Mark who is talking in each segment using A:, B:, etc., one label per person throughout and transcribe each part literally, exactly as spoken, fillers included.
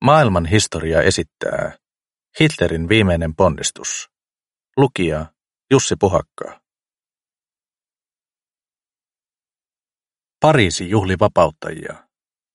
A: Maailman historia esittää Hitlerin viimeinen ponnistus. Lukija Jussi Puhakka. Pariisi juhli vapauttajia.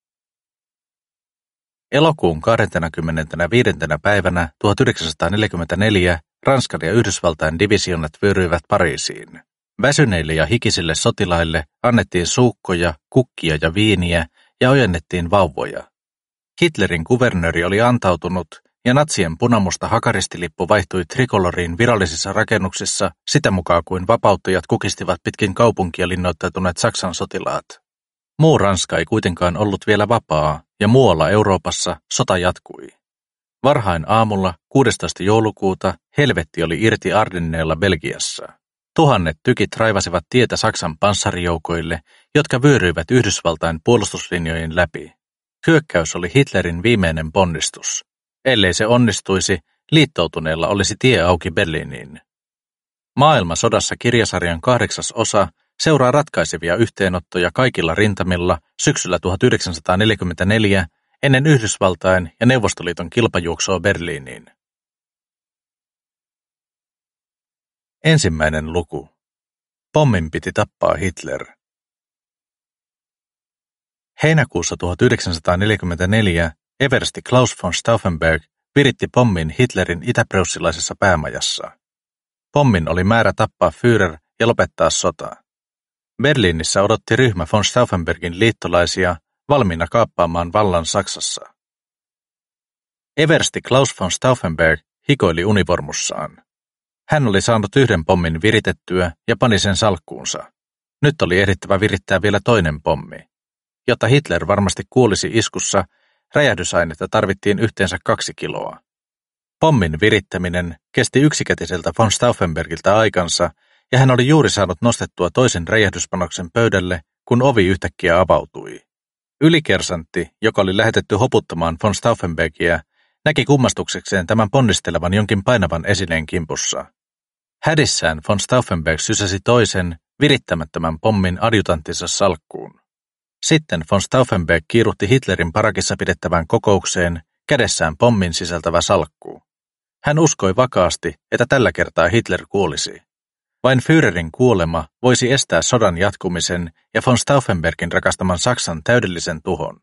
A: Elokuun kahdeskymmenesviides päivänä tuhatyhdeksänsataaneljäkymmentäneljä Ranskan ja Yhdysvaltain divisioonat vyöryivät Pariisiin. Väsyneille ja hikisille sotilaille annettiin suukkoja, kukkia ja viiniä ja ojennettiin vauvoja. Hitlerin kuvernööri oli antautunut ja natsien punamusta hakaristilippu vaihtui trikoloriin virallisissa rakennuksissa sitä mukaan kuin vapauttajat kukistivat pitkin kaupunkia linnoittautuneet Saksan sotilaat. Muu Ranska ei kuitenkaan ollut vielä vapaa ja muualla Euroopassa sota jatkui. Varhain aamulla kuudestoista joulukuuta helvetti oli irti Ardenneilla Belgiassa. Tuhannet tykit raivasivat tietä Saksan panssarijoukoille, jotka vyöryivät Yhdysvaltain puolustuslinjojen läpi. Hyökkäys oli Hitlerin viimeinen ponnistus. Ellei se onnistuisi, liittoutuneella olisi tie auki Berliiniin. Maailmasodassa kirjasarjan kahdeksas osa seuraa ratkaisevia yhteenottoja kaikilla rintamilla syksyllä tuhatyhdeksänsataaneljäkymmentäneljä ennen Yhdysvaltain ja Neuvostoliiton kilpajuoksua Berliiniin. Ensimmäinen luku. Pommin piti tappaa Hitler. Heinäkuussa tuhatyhdeksänsataaneljäkymmentäneljä eversti Klaus von Stauffenberg viritti pommin Hitlerin itäpreussilaisessa päämajassa. Pommin oli määrä tappaa Führer ja lopettaa sota. Berliinissä odotti ryhmä von Stauffenbergin liittolaisia valmiina kaappaamaan vallan Saksassa. Eversti Klaus von Stauffenberg hikoili univormussaan. Hän oli saanut yhden pommin viritettyä ja pani sen salkkuunsa. Nyt oli ehdittävä virittää vielä toinen pommi. Jotta Hitler varmasti kuolisi iskussa, räjähdysainetta tarvittiin yhteensä kaksi kiloa. Pommin virittäminen kesti yksikätiseltä von Stauffenbergiltä aikansa, ja hän oli juuri saanut nostettua toisen räjähdyspanoksen pöydälle, kun ovi yhtäkkiä avautui. Ylikersantti, joka oli lähetetty hoputtamaan von Stauffenbergia, näki kummastuksekseen tämän ponnistelevan jonkin painavan esineen kimpussa. Hädissään von Stauffenberg sysäsi toisen, virittämättömän pommin adjutanttinsa salkkuun. Sitten von Stauffenberg kiiruhti Hitlerin parakissa pidettävään kokoukseen kädessään pommin sisältävä salkku. Hän uskoi vakaasti, että tällä kertaa Hitler kuolisi. Vain Führerin kuolema voisi estää sodan jatkumisen ja von Stauffenbergin rakastaman Saksan täydellisen tuhon.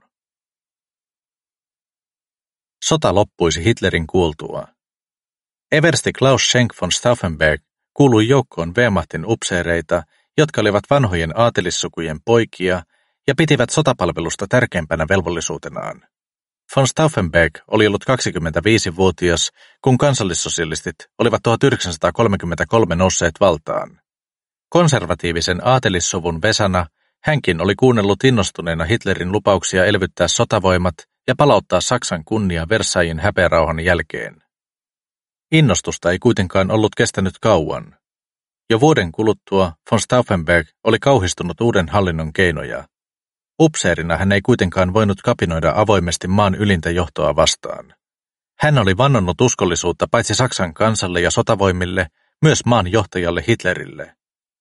A: Sota loppuisi Hitlerin kuoltua. Eversti Klaus Schenk von Stauffenberg kuului joukkoon Wehrmachtin upseereita, jotka olivat vanhojen aatelissukujen poikia ja pitivät sotapalvelusta tärkeimpänä velvollisuutenaan. Von Stauffenberg oli ollut kaksikymmentäviisivuotias, kun kansallissosialistit olivat tuhatyhdeksänsataakolmekymmentäkolme nousseet valtaan. Konservatiivisen aatelissuvun vesana hänkin oli kuunnellut innostuneena Hitlerin lupauksia elvyttää sotavoimat ja palauttaa Saksan kunnia Versailles'n häpeärauhan jälkeen. Innostusta ei kuitenkaan ollut kestänyt kauan. Jo vuoden kuluttua von Stauffenberg oli kauhistunut uuden hallinnon keinoja. Upseerina hän ei kuitenkaan voinut kapinoida avoimesti maan ylintä johtoa vastaan. Hän oli vannonnut uskollisuutta paitsi Saksan kansalle ja sotavoimille, myös maan johtajalle Hitlerille.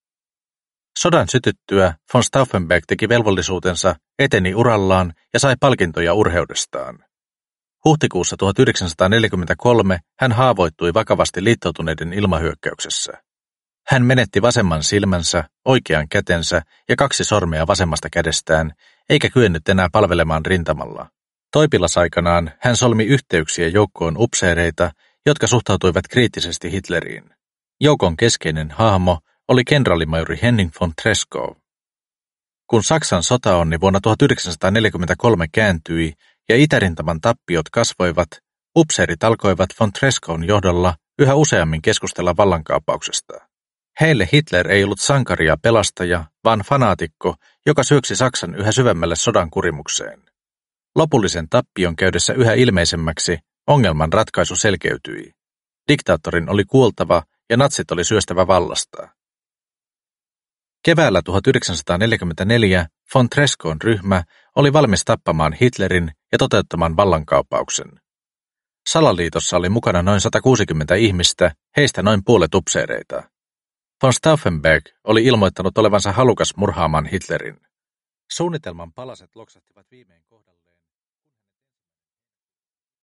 A: Sodan sytyttyä von Stauffenberg teki velvollisuutensa, eteni urallaan ja sai palkintoja urheudestaan. Huhtikuussa tuhatyhdeksänsataaneljäkymmentäkolme hän haavoittui vakavasti liittoutuneiden ilmahyökkäyksessä. Hän menetti vasemman silmänsä, oikean kätensä ja kaksi sormea vasemmasta kädestään, eikä kyennyt enää palvelemaan rintamalla. Toipilasaikanaan hän solmi yhteyksiä joukkoon upseereita, jotka suhtautuivat kriittisesti Hitleriin. Joukon keskeinen hahmo oli kenraalimajori Henning von Treschow. Kun Saksan sotaonni vuonna tuhatyhdeksänsataaneljäkymmentäkolme kääntyi ja itärintaman tappiot kasvoivat, upseerit alkoivat von Treschown johdolla yhä useammin keskustella vallankaappauksesta. Heille Hitler ei ollut sankari ja pelastaja, vaan fanaatikko, joka syöksi Saksan yhä syvemmälle sodan kurimukseen. Lopullisen tappion käydessä yhä ilmeisemmäksi ongelman ratkaisu selkeytyi. Diktaattorin oli kuoltava ja natsit oli syöstävä vallasta. Keväällä tuhatyhdeksänsataaneljäkymmentäneljä von Treschown ryhmä oli valmis tappamaan Hitlerin ja toteuttamaan vallankaappauksen. Salaliitossa oli mukana noin satakuusikymmentä ihmistä, heistä noin puolet upseereita. Von Stauffenberg oli ilmoittanut olevansa halukas murhaamaan Hitlerin. Suunnitelman palaset loksahtivat viimein